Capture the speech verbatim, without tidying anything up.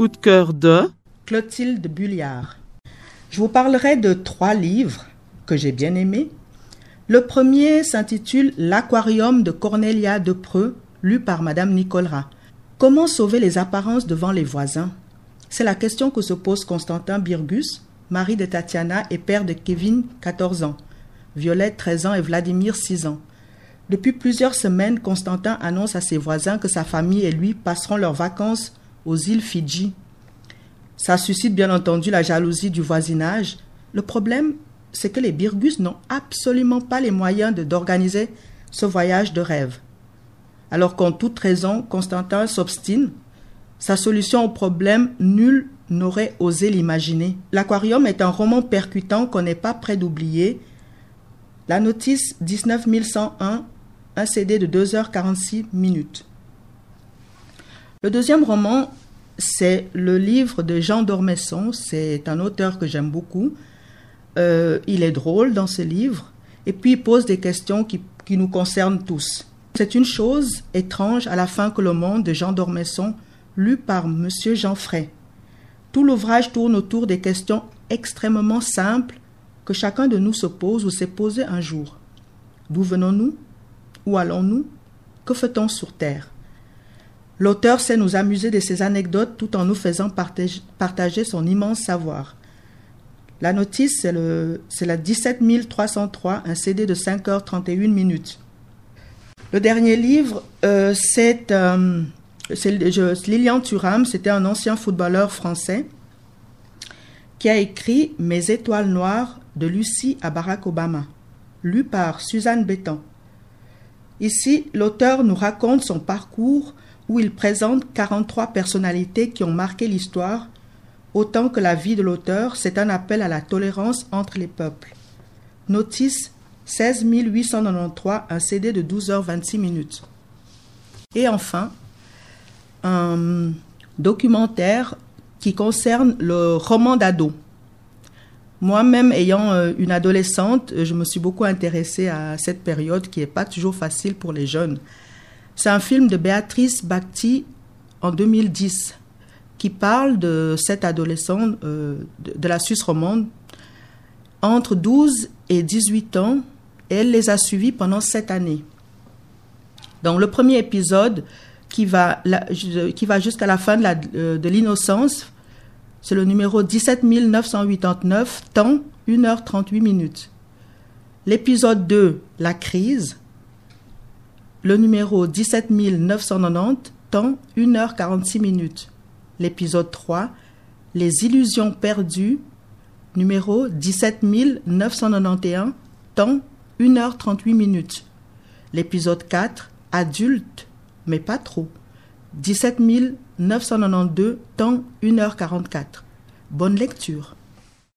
coup de cœur de Clotilde Bulliard. Je vous parlerai de trois livres que j'ai bien aimés. Le premier s'intitule L'Aquarium de Cornelia Depreux, lu par Madame Nicolera. Comment sauver les apparences devant les voisins? C'est la question que se pose Constantin Birgus, mari de Tatiana et père de Kevin, quatorze ans, Violette, treize ans et Vladimir, six ans. Depuis plusieurs semaines, Constantin annonce à ses voisins que sa famille et lui passeront leurs vacances aux îles Fidji. Ça suscite bien entendu la jalousie du voisinage. Le problème, c'est que les Birgus n'ont absolument pas les moyens de, d'organiser ce voyage de rêve. Alors qu'en toute raison, Constantin s'obstine. Sa solution au problème, nul n'aurait osé l'imaginer. L'Aquarium est un roman percutant qu'on n'est pas prêt d'oublier. La notice dix-neuf mille cent un, un C D de deux heures quarante-six minutes. Le deuxième roman, c'est le livre de Jean d'Ormesson. C'est un auteur que j'aime beaucoup. Euh, il est drôle dans ce livre. Et puis il pose des questions qui, qui nous concernent tous. C'est une chose étrange à la fin que le monde de Jean d'Ormesson, lu par Monsieur Jean Fray. Tout l'ouvrage tourne autour des questions extrêmement simples que chacun de nous se pose ou s'est posé un jour. D'où venons-nous? Où allons-nous? Que fait-on sur Terre? L'auteur sait nous amuser de ces anecdotes tout en nous faisant partage, partager son immense savoir. La notice, c'est, le, c'est la dix-sept mille trois cent trois, un C D de cinq heures trente et une minutes. Le dernier livre, euh, c'est, euh, c'est je, Lilian Thuram, c'était un ancien footballeur français qui a écrit « Mes étoiles noires » de Lucie à Barack Obama, lu par Suzanne Bétan. Ici, l'auteur nous raconte son parcours où il présente quarante-trois personnalités qui ont marqué l'histoire, autant que la vie de l'auteur, c'est un appel à la tolérance entre les peuples. Notice seize mille huit cent quatre-vingt-treize, un C D de douze heures vingt-six minutes. Et enfin, un documentaire qui concerne le roman d'ado. Moi-même, ayant une adolescente, je me suis beaucoup intéressée à cette période qui n'est pas toujours facile pour les jeunes. C'est un film de Béatrice Bacti en deux mille dix qui parle de cette adolescente euh, de, de la Suisse romande entre douze et dix-huit ans, et elle les a suivis pendant sept années. Donc le premier épisode qui va, la, qui va jusqu'à la fin de, la, de l'innocence, c'est le numéro dix-sept mille neuf cent quatre-vingt-dix-neuf, temps une heure trente-huit minutes. L'épisode deux, la crise, le numéro dix-sept mille neuf cent quatre-vingt-dix, temps une heure quarante-six minutes. L'épisode trois, les illusions perdues, numéro dix-sept mille neuf cent quatre-vingt-onze, temps une heure trente-huit minutes. L'épisode quatre, adulte, mais pas trop, dix-sept mille neuf cent quatre-vingt-douze, temps une heure quarante-quatre. Bonne lecture.